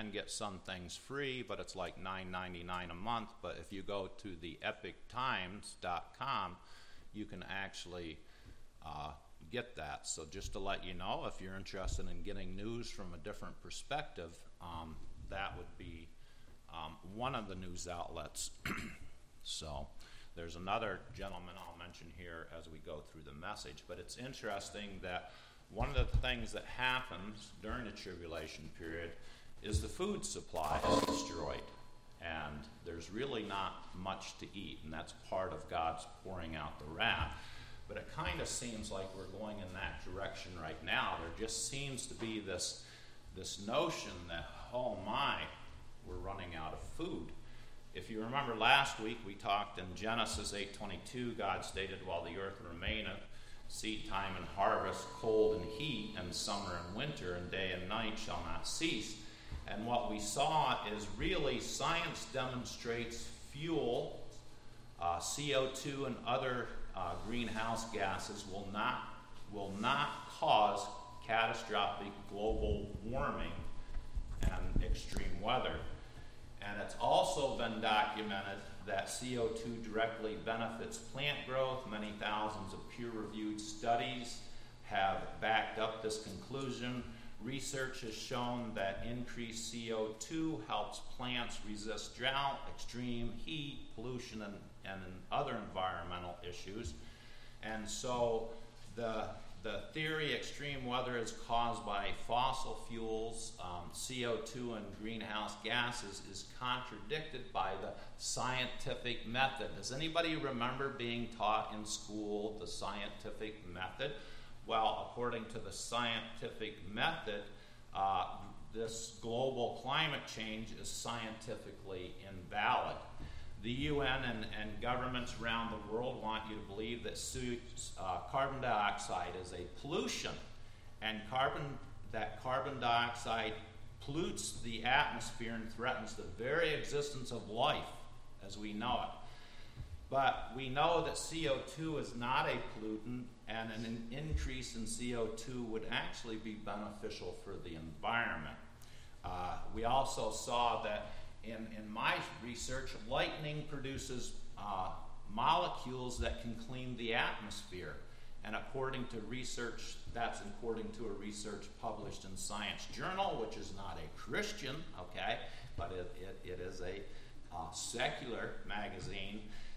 can get some things free, but it's like $9.99 a month. But if you go to the epictimes.com, you can actually get that. So just to let you know, if you're interested in getting news from a different perspective, that would be one of the news outlets. So there's another gentleman I'll mention here as we go through the message. But it's interesting that one of the things that happens during the tribulation period is the food supply is destroyed. And there's really not much to eat, and that's part of God's pouring out the wrath. But it kind of seems like we're going in that direction right now. There just seems to be this notion that, oh my, we're running out of food. If you remember last week, we talked in Genesis 8:22, God stated, while the earth remaineth, seed time and harvest, cold and heat, and summer and winter, and day and night shall not cease. And what we saw is really science demonstrates fuel, CO2 and other greenhouse gases will not cause catastrophic global warming and extreme weather. And it's also been documented that CO2 directly benefits plant growth. Many thousands of peer-reviewed studies have backed up this conclusion. Research has shown that increased CO2 helps plants resist drought, extreme heat, pollution, and other environmental issues. And so the theory extreme weather is caused by fossil fuels, CO2 and greenhouse gases is contradicted by the scientific method. Does anybody remember being taught in school the scientific method? Well, according to the scientific method, this global climate change is scientifically invalid. The UN and governments around the world want you to believe that carbon dioxide is a pollution, and that carbon dioxide pollutes the atmosphere and threatens the very existence of life as we know it. But we know that CO2 is not a pollutant, and an increase in CO2 would actually be beneficial for the environment. We also saw that in my research, lightning produces molecules that can clean the atmosphere. And according to research, that's according to a research published in Science Journal, which is not a Christian, okay, but it is a secular magazine.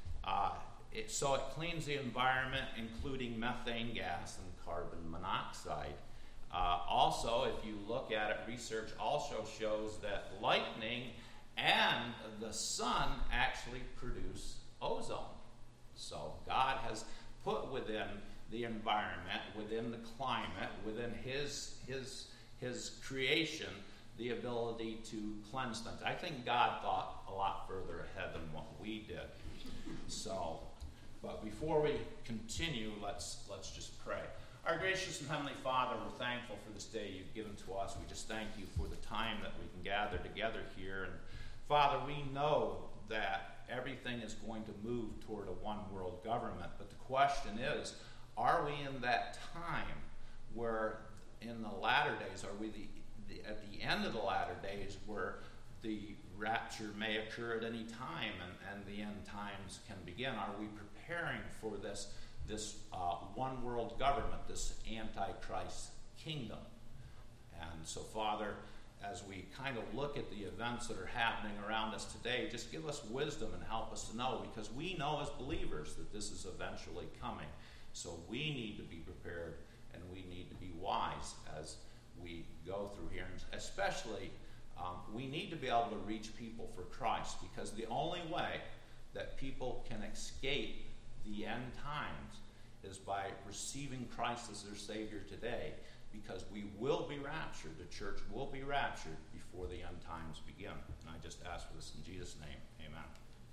So it cleans the environment, including methane gas and carbon monoxide. Also, if you look at it, research also shows that lightning and the sun actually produce ozone. So God has put within the environment, within the climate, within his creation, the ability to cleanse things. I think God thought a lot further ahead than what we did. So, but before we continue, let's just pray. Our gracious and heavenly Father, we're thankful for this day you've given to us. We just thank you for the time that we can gather together here. And Father, we know that everything is going to move toward a one-world government. But the question is, are we in that time where in the latter days, are we at the end of the latter days where the rapture may occur at any time and the end times can begin? Are we preparing for this one world government, this Antichrist kingdom? And so, Father, as we kind of look at the events that are happening around us today, just give us wisdom and help us to know, because we know as believers that this is eventually coming. So we need to be prepared and we need to be wise as we go through here. And especially, we need to be able to reach people for Christ, because the only way that people can escape the end times is by receiving Christ as their Savior today, because we will be raptured. The church will be raptured before the end times begin. And I just ask for this in Jesus' name. Amen.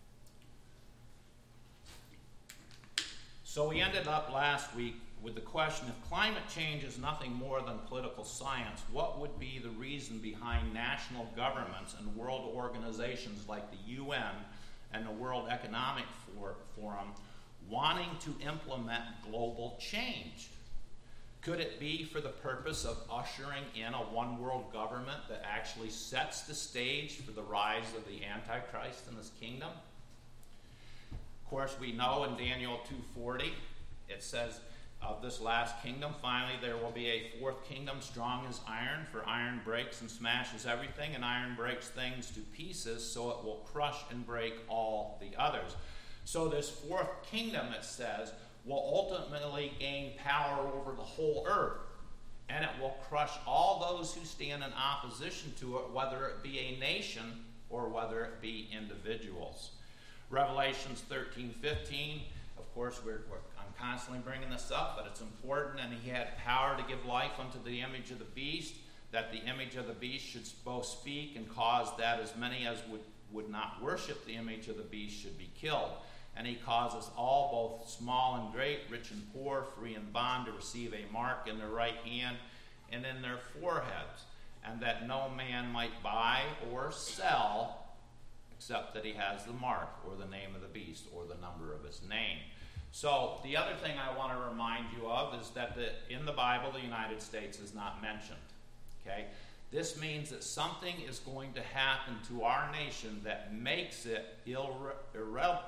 So we ended up last week with the question, if climate change is nothing more than political science, what would be the reason behind national governments and world organizations like the UN and the World Economic Forum wanting to implement global change? Could it be for the purpose of ushering in a one-world government that actually sets the stage for the rise of the Antichrist in his kingdom? Of course, we know in Daniel 2:40, it says, of this last kingdom, finally there will be a fourth kingdom strong as iron, for iron breaks and smashes everything, and iron breaks things to pieces, so it will crush and break all the others. So this fourth kingdom, it says, will ultimately gain power over the whole earth, and it will crush all those who stand in opposition to it, whether it be a nation or whether it be individuals. Revelations 13:15, of course, I'm constantly bringing this up, but it's important. And he had power to give life unto the image of the beast, that the image of the beast should both speak and cause that as many as would not worship the image of the beast should be killed. And he causes all, both small and great, rich and poor, free and bond, to receive a mark in their right hand and in their foreheads, and that no man might buy or sell except that he has the mark or the name of the beast or the number of his name. So the other thing I want to remind you of is that in the Bible, the United States is not mentioned. Okay? This means that something is going to happen to our nation that makes it irrelevant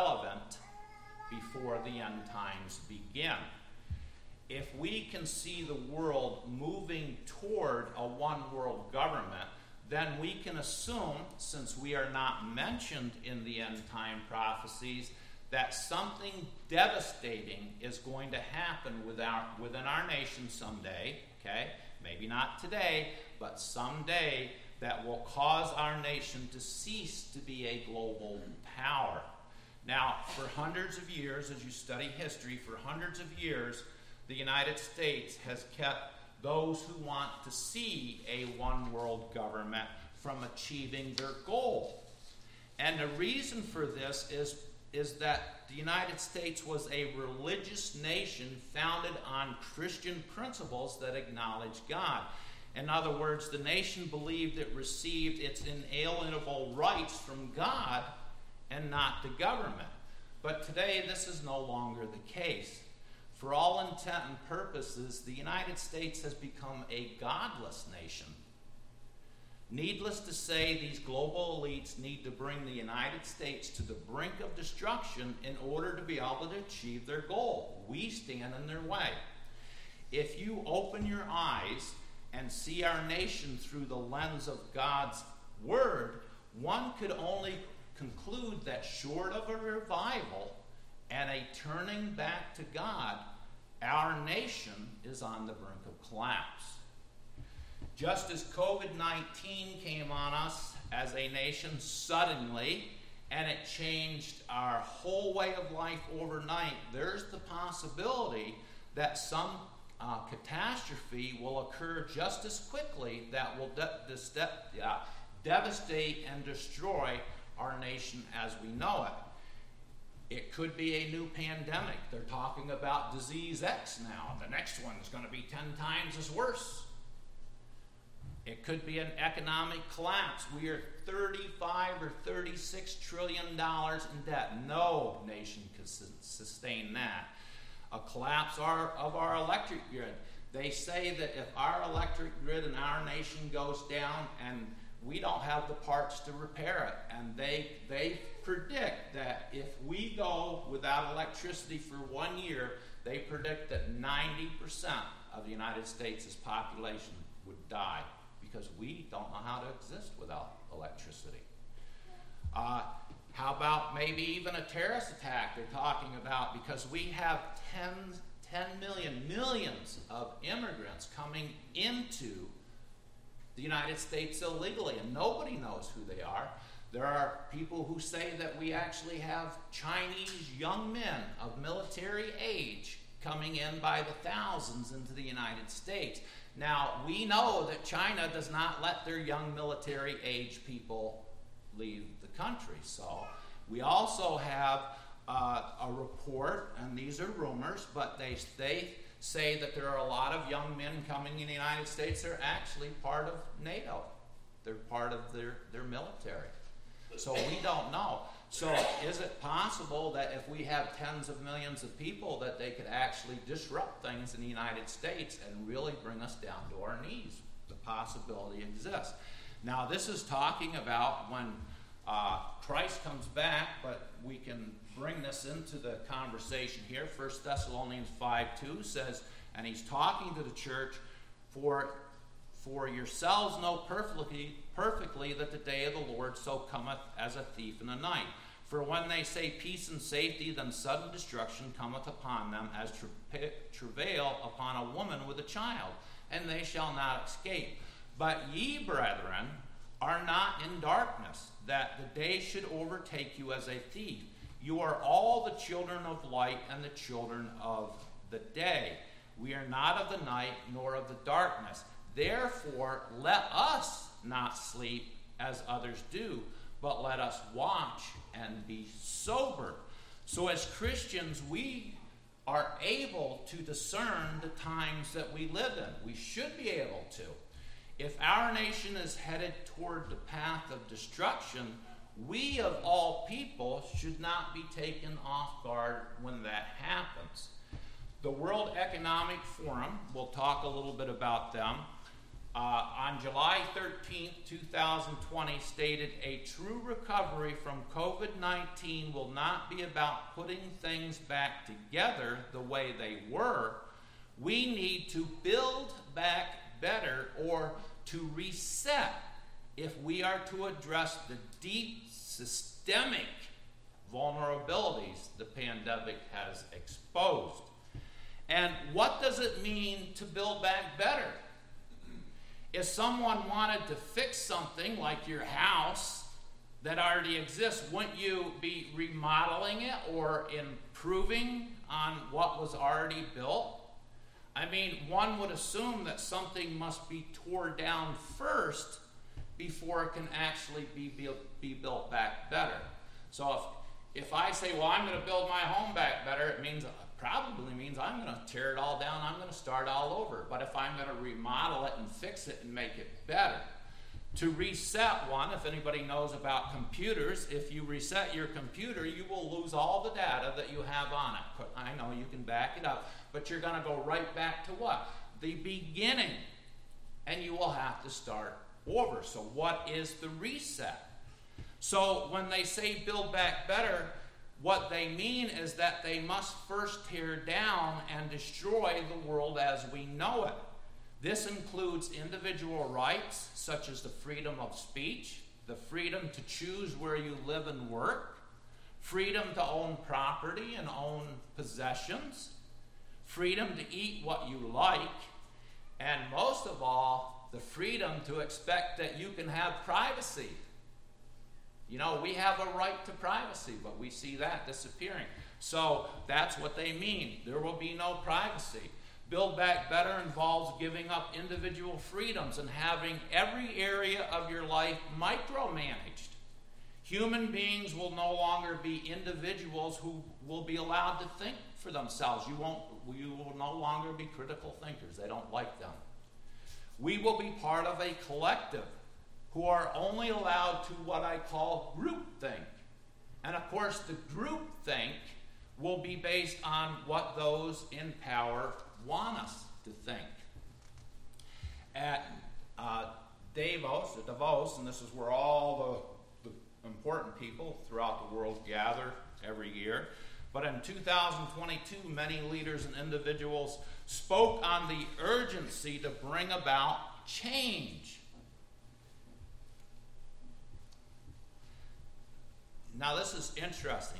before the end times begin. If we can see the world moving toward a one-world government, then we can assume, since we are not mentioned in the end-time prophecies, that something devastating is going to happen within our nation someday, okay? Maybe not today, but someday, that will cause our nation to cease to be a global power. Now, for hundreds of years, as you study history, for hundreds of years, the United States has kept those who want to see a one-world government from achieving their goal. And the reason for this is that the United States was a religious nation founded on Christian principles that acknowledge God. In other words, the nation believed it received its inalienable rights from God and not the government. But today, this is no longer the case. For all intent and purposes, the United States has become a godless nation. Needless to say, these global elites need to bring the United States to the brink of destruction in order to be able to achieve their goal. We stand in their way. If you open your eyes and see our nation through the lens of God's Word, one could only conclude that short of a revival and a turning back to God, our nation is on the brink of collapse. Just as COVID-19 came on us as a nation suddenly, and it changed our whole way of life overnight, there's the possibility that some catastrophe will occur just as quickly that will devastate and destroy our nation as we know it. It could be a new pandemic. They're talking about disease X now. The next one is going to be 10 times as worse. It could be an economic collapse. We are $35 or $36 trillion in debt. No nation could sustain that. A collapse of our electric grid. They say that if our electric grid in our nation goes down and we don't have the parts to repair it, and they predict that if we go without electricity for 1 year, they predict that 90% of the United States' population would die because we don't know how to exist without electricity. How about maybe even a terrorist attack they're talking about, because we have 10 millions of immigrants coming into the United States illegally, and nobody knows who they are. There are people who say that we actually have Chinese young men of military age coming in by the thousands into the United States. Now, we know that China does not let their young military age people leave the country. So we also have a report, and these are rumors, but they say that there are a lot of young men coming in the United States. They're actually part of NATO. They're part of their military. So we don't know. So is it possible that if we have tens of millions of people that they could actually disrupt things in the United States and really bring us down to our knees? The possibility exists. Now this is talking about when Christ comes back, but we can bring this into the conversation here. 1 Thessalonians 5:2 says, and he's talking to the church, for yourselves know perfectly that the day of the Lord so cometh as a thief in the night. For when they say peace and safety, then sudden destruction cometh upon them as travail upon a woman with a child, and they shall not escape. But ye, brethren, are not in darkness, that the day should overtake you as a thief. You are all the children of light and the children of the day. We are not of the night nor of the darkness. Therefore, let us not sleep as others do, but let us watch and be sober. So as Christians, we are able to discern the times that we live in. We should be able to. If our nation is headed toward the path of destruction, we of all people should not be taken off guard when that happens. The World Economic Forum, we'll talk a little bit about them, on July 13, 2020, stated a true recovery from COVID-19 will not be about putting things back together the way they were. We need to build back better, or to reset, if we are to address the deep systemic vulnerabilities the pandemic has exposed. And what does it mean to build back better? If someone wanted to fix something like your house that already exists, wouldn't you be remodeling it or improving on what was already built? I mean, one would assume that something must be torn down first before it can actually be built back better. So if I say, well, I'm going to build my home back better, it probably means I'm going to tear it all down, I'm going to start all over. But if I'm going to remodel it and fix it and make it better, to reset one, if anybody knows about computers, if you reset your computer, you will lose all the data that you have on it. I know you can back it up, but you're going to go right back to what? The beginning. And you will have to start over. So what is the reset? So when they say build back better, what they mean is that they must first tear down and destroy the world as we know it. This includes individual rights, such as the freedom of speech, the freedom to choose where you live and work, freedom to own property and own possessions, freedom to eat what you like, and most of all, the freedom to expect that you can have privacy. You know, we have a right to privacy, but we see that disappearing. So that's what they mean. There will be no privacy. Build Back Better involves giving up individual freedoms and having every area of your life micromanaged. Human beings will no longer be individuals who will be allowed to think for themselves. You will no longer be critical thinkers. They don't like them. We will be part of a collective who are only allowed to what I call groupthink. And of course, the groupthink will be based on what those in power want us to think. At Davos, and this is where all the important people throughout the world gather every year, but in 2022, many leaders and individuals spoke on the urgency to bring about change. Now, this is interesting.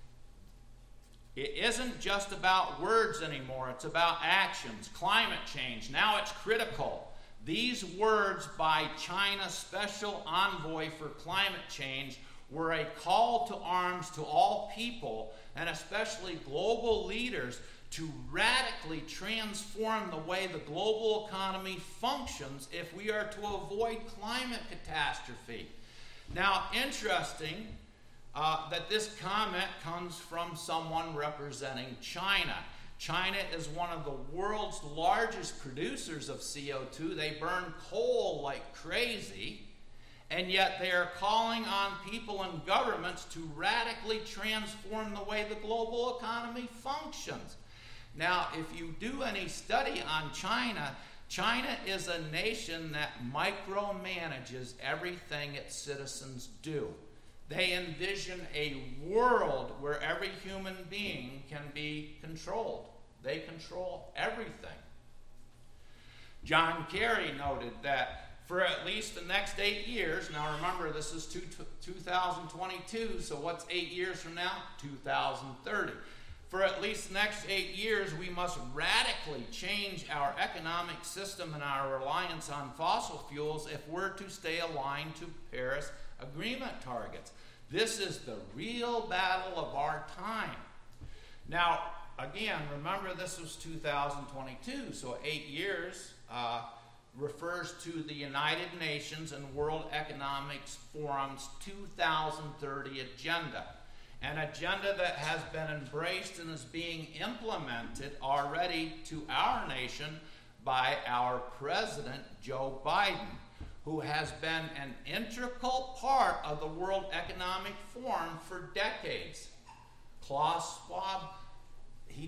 It isn't just about words anymore. It's about actions. Climate change. Now it's critical. These words by China's special envoy for climate change were a call to arms to all people, and especially global leaders, to radically transform the way the global economy functions if we are to avoid climate catastrophe. Now, interesting that this comment comes from someone representing China. China is one of the world's largest producers of CO2. They burn coal like crazy. and yet they are calling on people and governments to radically transform the way the global economy functions. Now, if you do any study on China, China is a nation that micromanages everything its citizens do. They envision a world where every human being can be controlled. They control everything. John Kerry noted that for at least the next 8 years, now remember this is 2022, so what's 8 years from now? 2030. For at least the next 8 years, we must radically change our economic system and our reliance on fossil fuels if we're to stay aligned to Paris Agreement targets. This is the real battle of our time. Now, again, remember this was 2022, so 8 years refers to the United Nations and World Economic Forum's 2030 agenda. An agenda that has been embraced and is being implemented already to our nation by our President, Joe Biden, who has been an integral part of the World Economic Forum for decades. Klaus Schwab, he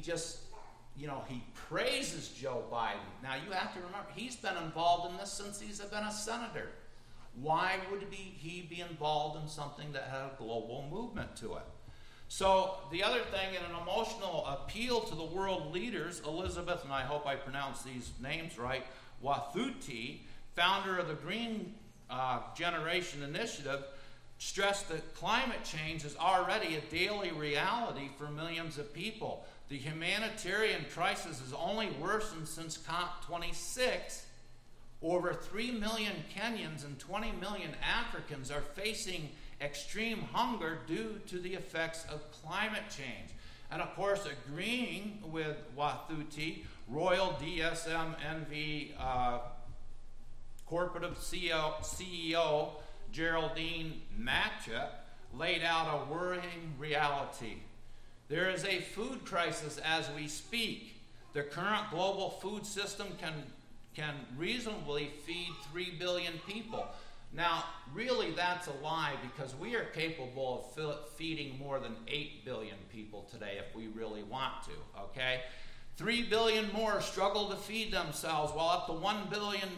praises Joe Biden. Now you have to remember, he's been involved in this since he's been a senator. Why would he be involved in something that had a global movement to it? So the other thing, in an emotional appeal to the world leaders, Elizabeth, and I hope I pronounce these names right, Wathuti, founder of the Green Generation Initiative, stressed that climate change is already a daily reality for millions of people. The humanitarian crisis has only worsened since COP26. Over 3 million Kenyans and 20 million Africans are facing extreme hunger due to the effects of climate change. And of course, agreeing with Wathuti, Royal DSM-NV Corporate CEO Geraldine Matchett laid out a worrying reality. There is a food crisis as we speak. The current global food system can reasonably feed 3 billion people. Now, really that's a lie, because we are capable of feeding more than 8 billion people today if we really want to, okay? 3 billion more struggle to feed themselves, while up to 1 billion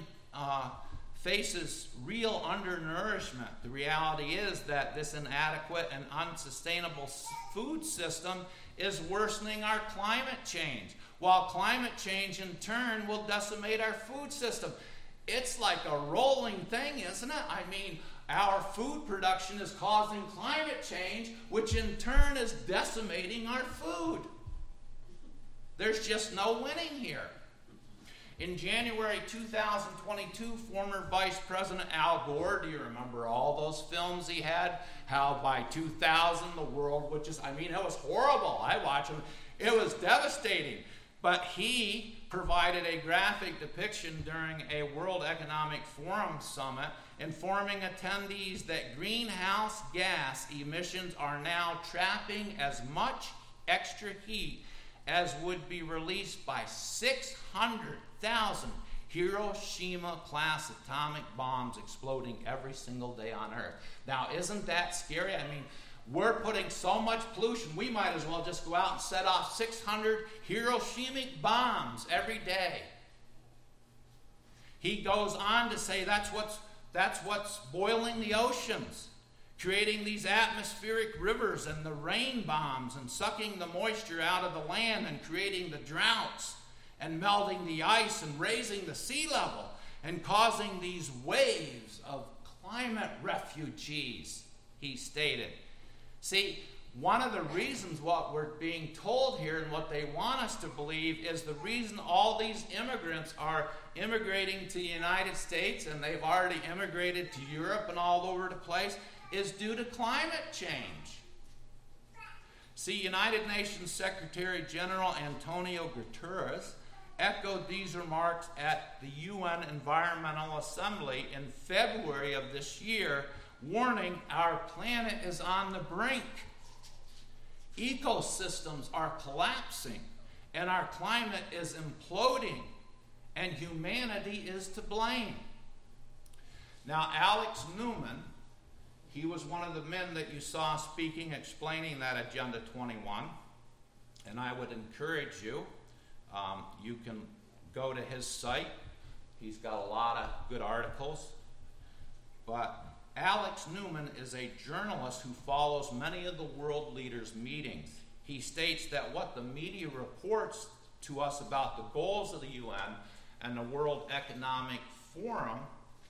faces real undernourishment. The reality is that this inadequate and unsustainable food system is worsening our climate change, while climate change in turn will decimate our food system. It's like a rolling thing, isn't it? I mean, our food production is causing climate change, which in turn is decimating our food. There's just no winning here. In January 2022, former Vice President Al Gore, do you remember all those films he had? How by 2000 the world would just, it was horrible. I watched them. It was devastating. But he provided a graphic depiction during a World Economic Forum summit, informing attendees that greenhouse gas emissions are now trapping as much extra heat as would be released by 600,000 Hiroshima-class atomic bombs exploding every single day on Earth. Now, isn't that scary? We're putting so much pollution, we might as well just go out and set off 600 Hiroshima bombs every day. He goes on to say that's what's boiling the oceans, creating these atmospheric rivers and the rain bombs, and sucking the moisture out of the land and creating the droughts and melting the ice and raising the sea level and causing these waves of climate refugees, he stated. See, one of the reasons what we're being told here and what they want us to believe is the reason all these immigrants are immigrating to the United States, and they've already immigrated to Europe and all over the place, is due to climate change. See, United Nations Secretary General Antonio Guterres echoed these remarks at the UN Environmental Assembly in February of this year, warning our planet is on the brink. Ecosystems are collapsing, and our climate is imploding, and humanity is to blame. Now, Alex Newman, he was one of the men that you saw speaking, explaining that Agenda 21. And I would encourage you, you can go to his site. He's got a lot of good articles. But Alex Newman is a journalist who follows many of the world leaders' meetings. He states that what the media reports to us about the goals of the UN and the World Economic Forum,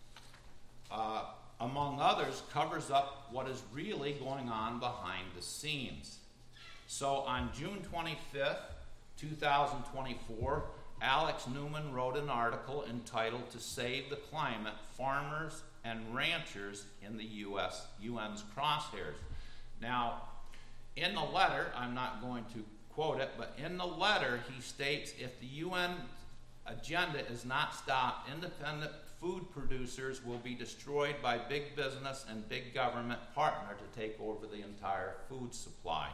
among others, covers up what is really going on behind the scenes. So on June 25th, 2024, Alex Newman wrote an article entitled "To Save the Climate, Farmers and Ranchers in the UN's Crosshairs." Now, in the letter, I'm not going to quote it, but in the letter he states if the UN agenda is not stopped, independent food producers will be destroyed by big business and big government partner to take over the entire food supply.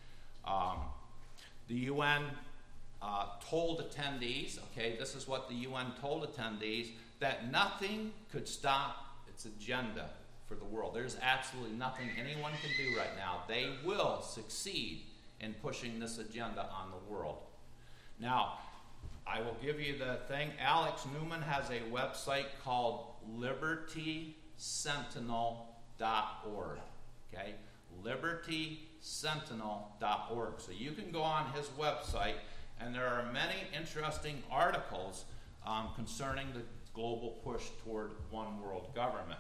The UN told attendees, okay, this is what the UN told attendees, that nothing could stop its agenda for the world. There's absolutely nothing anyone can do right now. They will succeed in pushing this agenda on the world. Now, I will give you the thing. Alex Newman has a website called libertysentinel.org. Okay? libertysentinel.org. So you can go on his website, and there are many interesting articles concerning the global push toward one world government.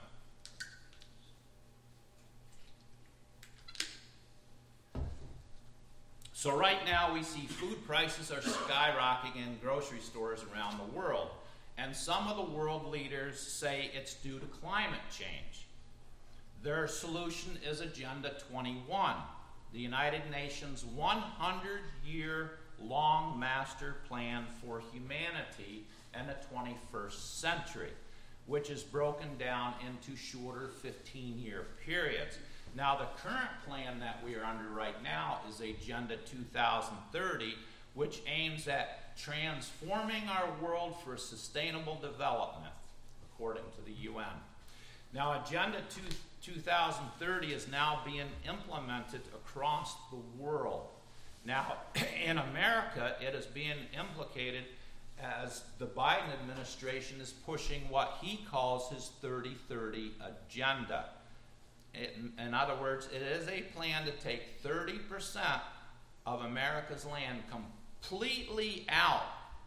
So right now we see food prices are skyrocketing in grocery stores around the world. And some of the world leaders say it's due to climate change. Their solution is Agenda 21, the United Nations 100-year-long master plan for humanity in the 21st century, which is broken down into shorter 15-year periods. Now, the current plan that we are under right now is Agenda 2030, which aims at transforming our world for sustainable development, according to the UN. Now, Agenda 2030 is now being implemented across the world. Now, in America, it is being implicated as the Biden administration is pushing what he calls his 30-30 agenda. In other words, it is a plan to take 30% of America's land completely out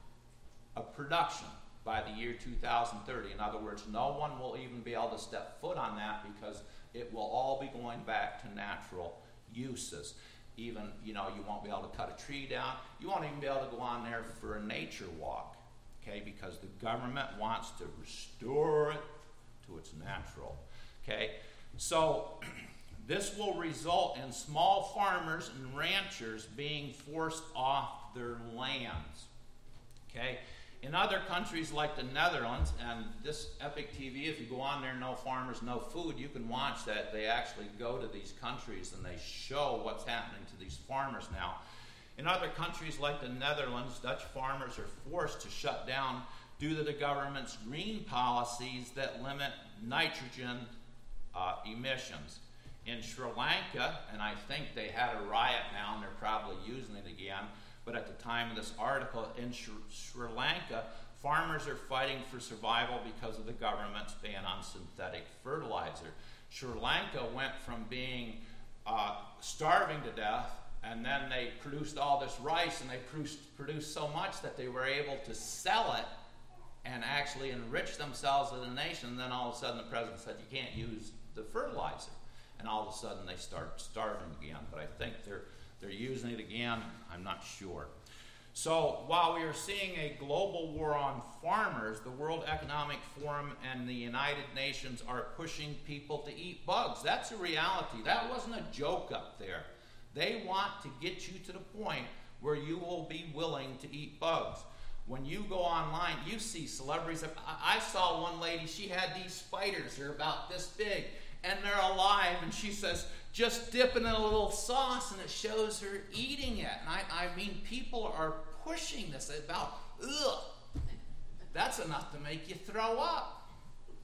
of production by the year 2030. In other words, no one will even be able to step foot on that because it will all be going back to natural uses. Even, you won't be able to cut a tree down. You won't even be able to go on there for a nature walk, okay, because the government wants to restore it to its natural, okay? So this will result in small farmers and ranchers being forced off their lands, okay? In other countries like the Netherlands, and this Epic TV, if you go on there, No Farmers, No Food, you can watch that. They actually go to these countries and they show what's happening to these farmers now. In other countries like the Netherlands, Dutch farmers are forced to shut down due to the government's green policies that limit nitrogen emissions. In Sri Lanka, and I think they had a riot now and they're probably using it again, but at the time of this article, in Sri Lanka, farmers are fighting for survival because of the government's ban on synthetic fertilizer. Sri Lanka went from being starving to death, and then they produced all this rice, and they produced so much that they were able to sell it and actually enrich themselves as a nation. And then all of a sudden the president said, you can't use the fertilizer. And all of a sudden they start starving again. But I think they're using it again. I'm not sure. So while we are seeing a global war on farmers, the World Economic Forum and the United Nations are pushing people to eat bugs. That's a reality. That wasn't a joke up there. They want to get you to the point where you will be willing to eat bugs. When you go online, you see celebrities. I saw one lady, she had these spiders. They're about this big, and they're alive, and she says, just dip it in a little sauce, and it shows her eating it. And I mean, people are pushing this about, ugh, that's enough to make you throw up.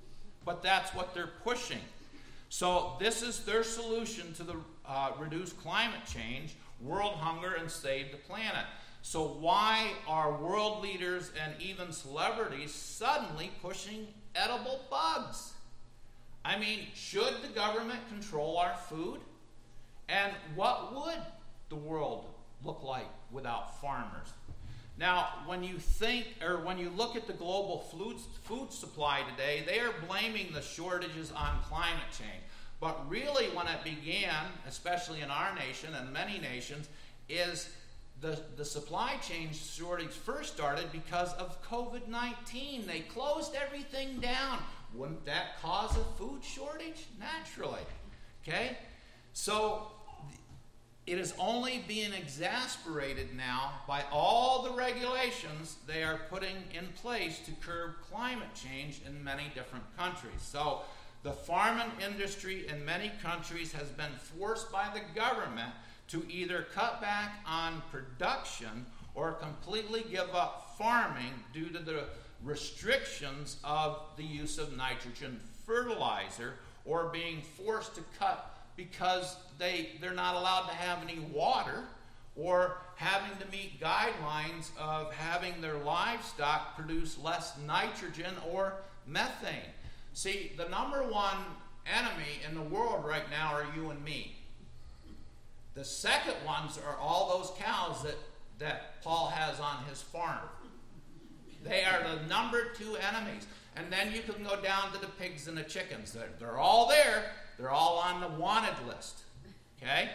but that's what they're pushing. So this is their solution to the reduce climate change, world hunger, and save the planet. So why are world leaders and even celebrities suddenly pushing edible bugs? I mean, should the government control our food? And what would the world look like without farmers? Now, when you think, or when you look at the global food supply today, they are blaming the shortages on climate change. But really, when it began, especially in our nation and many nations, is the supply chain shortage first started because of COVID-19. They closed everything down. Wouldn't that cause a food shortage? Naturally. Okay? So it is only being exasperated now by all the regulations they are putting in place to curb climate change in many different countries. So the farming industry in many countries has been forced by the government to either cut back on production or completely give up farming due to the restrictions of the use of nitrogen fertilizer, or being forced to cut because they're not allowed to have any water, or having to meet guidelines of having their livestock produce less nitrogen or methane. See, the number one enemy in the world right now are you and me. The second ones are all those cows that Paul has on his farm. They are the number two enemies. And then you can go down to the pigs and the chickens. They're all there. They're all on the wanted list. Okay?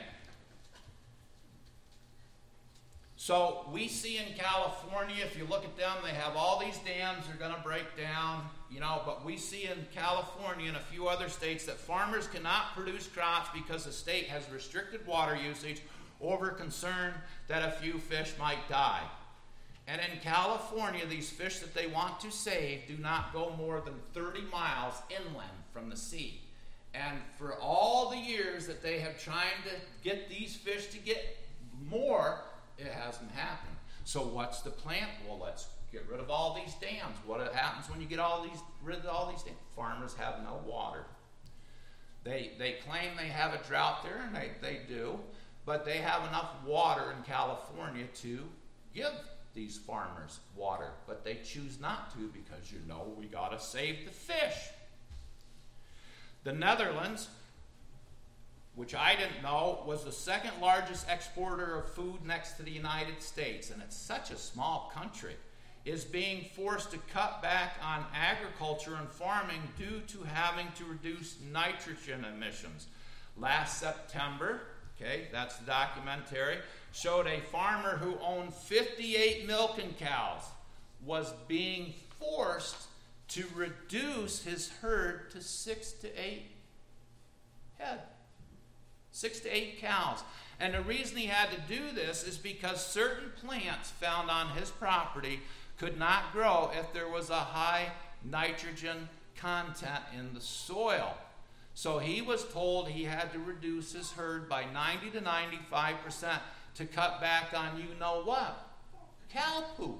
So we see in California, if you look at them, they have all these dams they're going to break down, but we see in California and a few other states that farmers cannot produce crops because the state has restricted water usage over concern that a few fish might die. And in California, these fish that they want to save do not go more than 30 miles inland from the sea. And for all the years that they have tried to get these fish to get more, it hasn't happened. So what's the plan? Well, let's get rid of all these dams. What happens when you get rid of all these dams? Farmers have no water. They claim they have a drought there, and they do, but they have enough water in California to give these farmers water, but they choose not to because we got to save the fish. The Netherlands, which I didn't know, was the second largest exporter of food next to the United States, and it's such a small country, is being forced to cut back on agriculture and farming due to having to reduce nitrogen emissions. Last September, that's the documentary, showed a farmer who owned 58 milking cows was being forced to reduce his herd to 6 to 8 head. 6 to 8 cows. And the reason he had to do this is because certain plants found on his property could not grow if there was a high nitrogen content in the soil. So he was told he had to reduce his herd by 90 to 95% to cut back on what? Cow poop.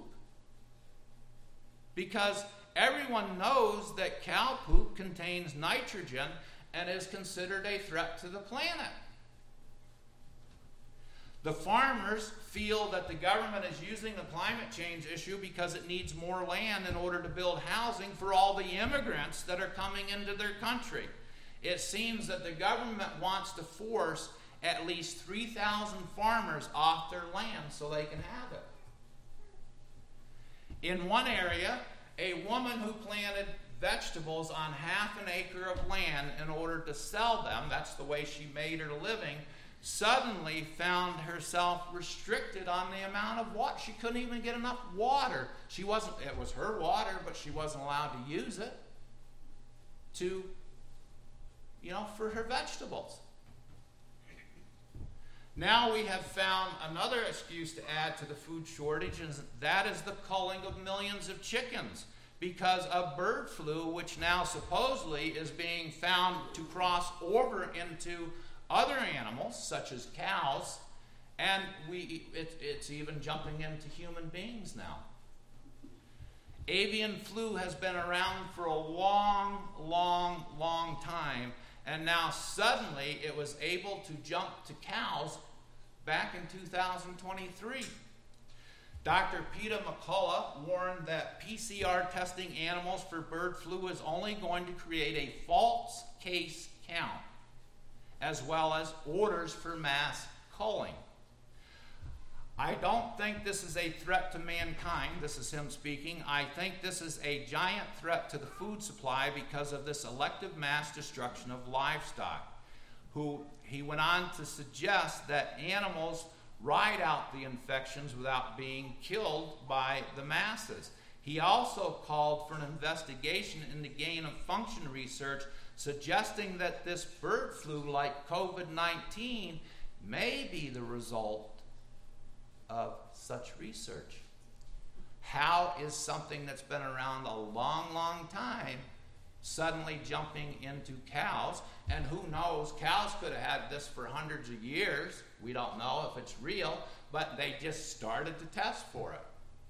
Because everyone knows that cow poop contains nitrogen and is considered a threat to the planet. The farmers feel that the government is using the climate change issue because it needs more land in order to build housing for all the immigrants that are coming into their country. It seems that the government wants to force at least 3,000 farmers off their land so they can have it. In one area, a woman who planted vegetables on half an acre of land in order to sell them, that's the way she made her living, suddenly found herself restricted on the amount of water. She couldn't even get enough water. It was her water, but she wasn't allowed to use it for her vegetables. Now we have found another excuse to add to the food shortage, and that is the culling of millions of chickens because of bird flu, which now supposedly is being found to cross over into other animals, such as cows, and it's even jumping into human beings now. Avian flu has been around for a long, long, long time, and now suddenly it was able to jump to cows back in 2023. Dr. Peter McCullough warned that PCR testing animals for bird flu is only going to create a false case count, as well as orders for mass culling. I don't think this is a threat to mankind. This is him speaking. I think this is a giant threat to the food supply because of this elective mass destruction of livestock. He went on to suggest that animals ride out the infections without being killed by the masses. He also called for an investigation into gain-of-function research, suggesting that this bird flu, like COVID-19, may be the result of such research. How is something that's been around a long, long time suddenly jumping into cows? And who knows, cows could have had this for hundreds of years. We don't know if it's real, but they just started to test for it.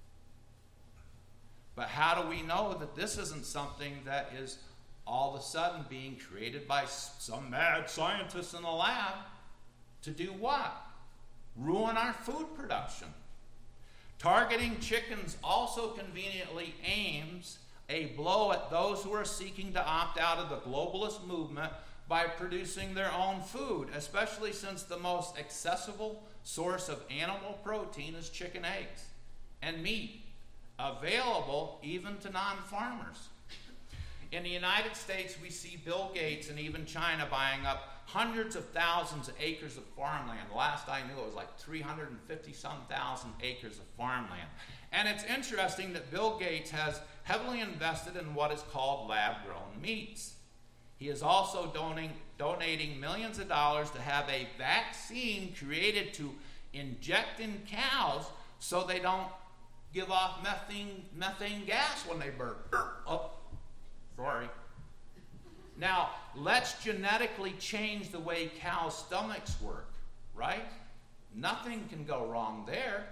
But how do we know that this isn't something that is all of a sudden being created by some mad scientists in the lab to do what? Ruin our food production. Targeting chickens also conveniently aims a blow at those who are seeking to opt out of the globalist movement by producing their own food, especially since the most accessible source of animal protein is chicken eggs and meat, available even to non-farmers. In the United States, we see Bill Gates and even China buying up hundreds of thousands of acres of farmland. Last I knew, it was like 350-some thousand acres of farmland. And it's interesting that Bill Gates has heavily invested in what is called lab-grown meats. He is also donating millions of dollars to have a vaccine created to inject in cows so they don't give off methane gas when they burp. Oh, sorry. Now, let's genetically change the way cows' stomachs work, right? Nothing can go wrong there.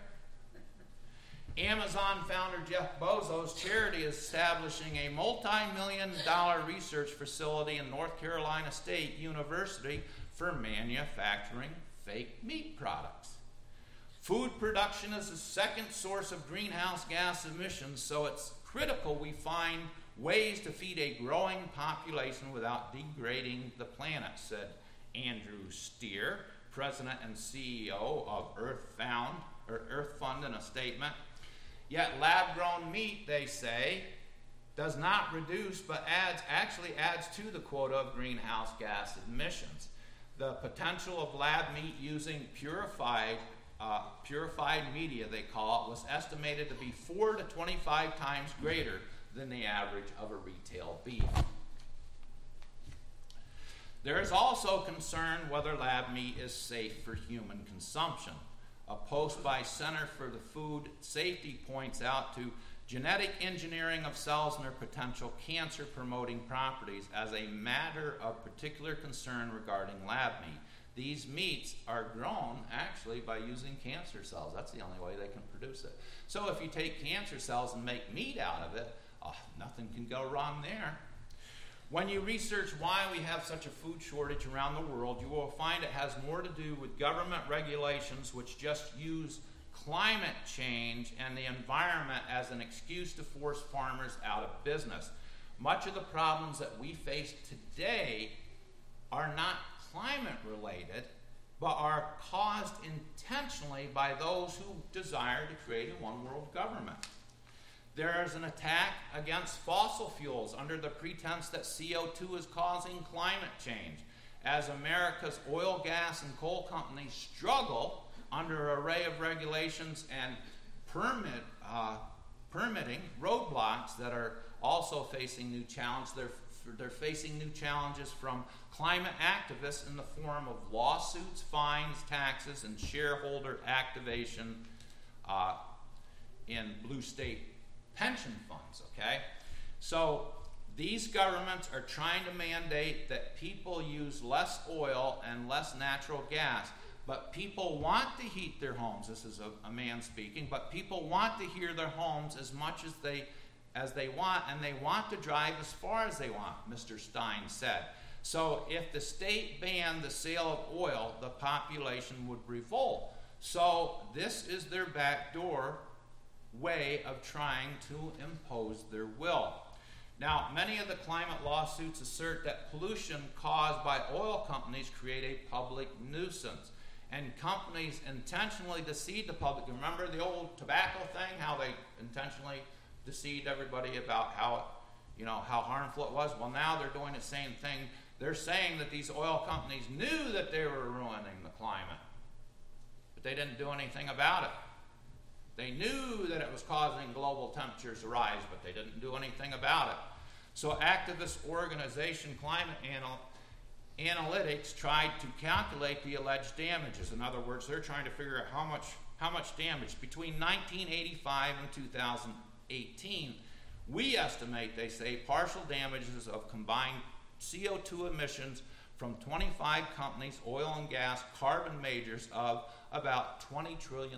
Amazon founder Jeff Bezos' charity is establishing a multi-million-dollar research facility in North Carolina State University for manufacturing fake meat products. Food production is the second source of greenhouse gas emissions, so it's critical we find ways to feed a growing population without degrading the planet, said Andrew Steer, president and CEO of Earth Fund, in a statement. Yet lab-grown meat, they say, does not reduce but actually adds to the quota of greenhouse gas emissions. The potential of lab meat using purified media, they call it, was estimated to be 4 to 25 times greater than the average of a retail beef. There is also concern whether lab meat is safe for human consumption. A post by Center for the Food Safety points out to genetic engineering of cells and their potential cancer-promoting properties as a matter of particular concern regarding lab meat. These meats are grown actually by using cancer cells. That's the only way they can produce it. So if you take cancer cells and make meat out of it, nothing can go wrong there. When you research why we have such a food shortage around the world, you will find it has more to do with government regulations which just use climate change and the environment as an excuse to force farmers out of business. Much of the problems that we face today are not climate related, but are caused intentionally by those who desire to create a one-world government. There is an attack against fossil fuels under the pretense that CO2 is causing climate change. As America's oil, gas, and coal companies struggle under an array of regulations and permitting roadblocks that are also facing new challenges. They're facing new challenges from climate activists in the form of lawsuits, fines, taxes, and shareholder activation in blue state pension funds, okay? So these governments are trying to mandate that people use less oil and less natural gas, but people want to heat their homes. This is a man speaking, but people want to heat their homes as much as they as they want, and they want to drive as far as they want, Mr. Stein said. So if the state banned the sale of oil, the population would revolt. So this is their backdoor way of trying to impose their will. Now, many of the climate lawsuits assert that pollution caused by oil companies create a public nuisance, and companies intentionally deceive the public. Remember the old tobacco thing, how they intentionally deceived everybody about how harmful it was? Well, now they're doing the same thing. They're saying that these oil companies knew that they were ruining the climate, but they didn't do anything about it. They knew that it was causing global temperatures to rise, but they didn't do anything about it. So activist organization Climate Analytics tried to calculate the alleged damages. In other words, they're trying to figure out how much damage. Between 1985 and 2018, we estimate, they say, partial damages of combined CO2 emissions from 25 companies, oil and gas, carbon majors, of about $20 trillion.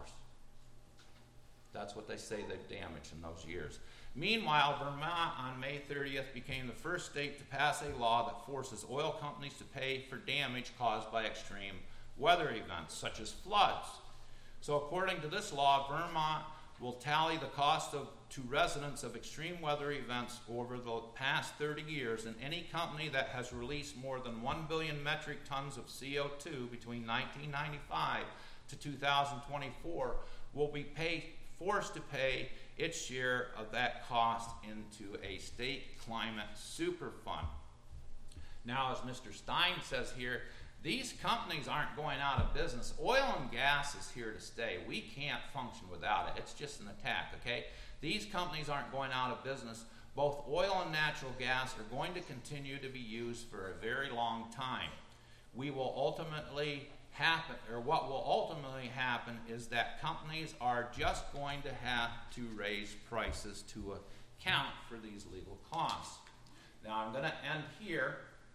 That's what they say they've damaged in those years. Meanwhile, Vermont on May 30th became the first state to pass a law that forces oil companies to pay for damage caused by extreme weather events, such as floods. So according to this law, Vermont will tally the cost to residents of extreme weather events over the past 30 years, and any company that has released more than 1 billion metric tons of CO2 between 1995 to 2024 will be forced to pay its share of that cost into a state climate super fund. Now, as Mr. Stein says here, these companies aren't going out of business. Oil and gas is here to stay. We can't function without it. It's just an attack, okay? These companies aren't going out of business. Both oil and natural gas are going to continue to be used for a very long time. What will ultimately happen is that companies are just going to have to raise prices to account for these legal costs. Now, I'm going to end here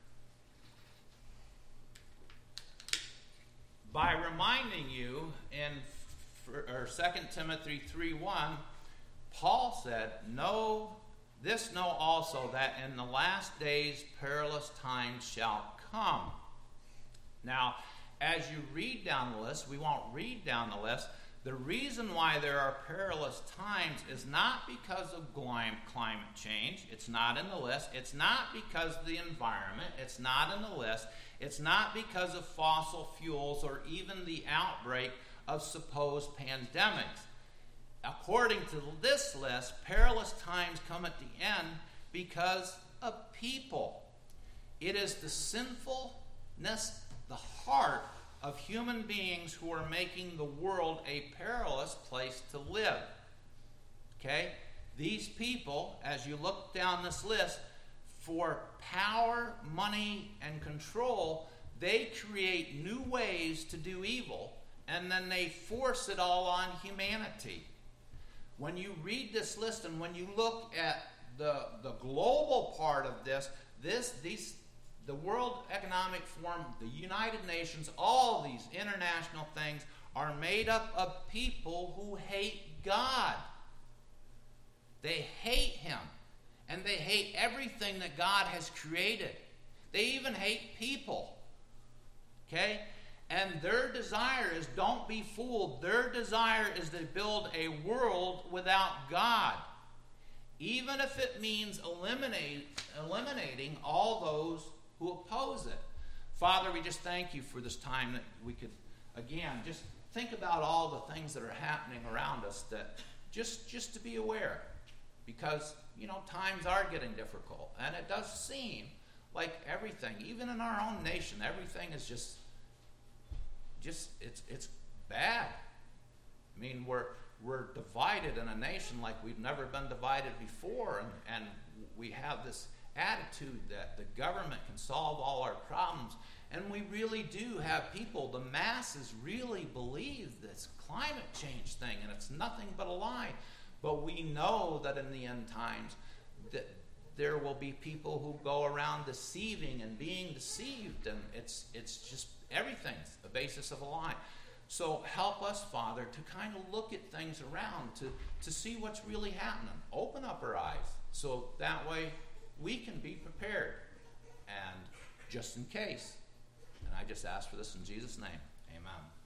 by reminding you in 2 Timothy 3:1, Paul said, Know also that in the last days perilous times shall come. Now, as you read down the list, we won't read down the list. The reason why there are perilous times is not because of climate change. It's not in the list. It's not because of the environment. It's not in the list. It's not because of fossil fuels or even the outbreak of supposed pandemics. According to this list, perilous times come at the end because of people. It is the sinfulness, the heart of human beings who are making the world a perilous place to live. Okay? These people, as you look down this list, for power, money, and control, they create new ways to do evil, and then they force it all on humanity. When you read this list and when you look at the global part of the World Economic Forum, the United Nations, all these international things are made up of people who hate God. They hate Him. And they hate everything that God has created. They even hate people. Okay? And their desire is, don't be fooled, their desire is to build a world without God. Even if it means eliminating all those who oppose it. Father, we just thank you for this time that we could, again, just think about all the things that are happening around us, that just to be aware. Because, times are getting difficult. And it does seem like everything, even in our own nation, everything is just it's bad. I mean, we're divided in a nation like we've never been divided before, and we have this attitude that the government can solve all our problems, and we really do have people, the masses really believe this climate change thing, and it's nothing but a lie. But we know that in the end times that there will be people who go around deceiving and being deceived, and it's just everything's the basis of a lie. So help us, Father, to kind of look at things around, to see what's really happening. Open up our eyes so that way we can be prepared, and just in case. And I just ask for this in Jesus' name. Amen.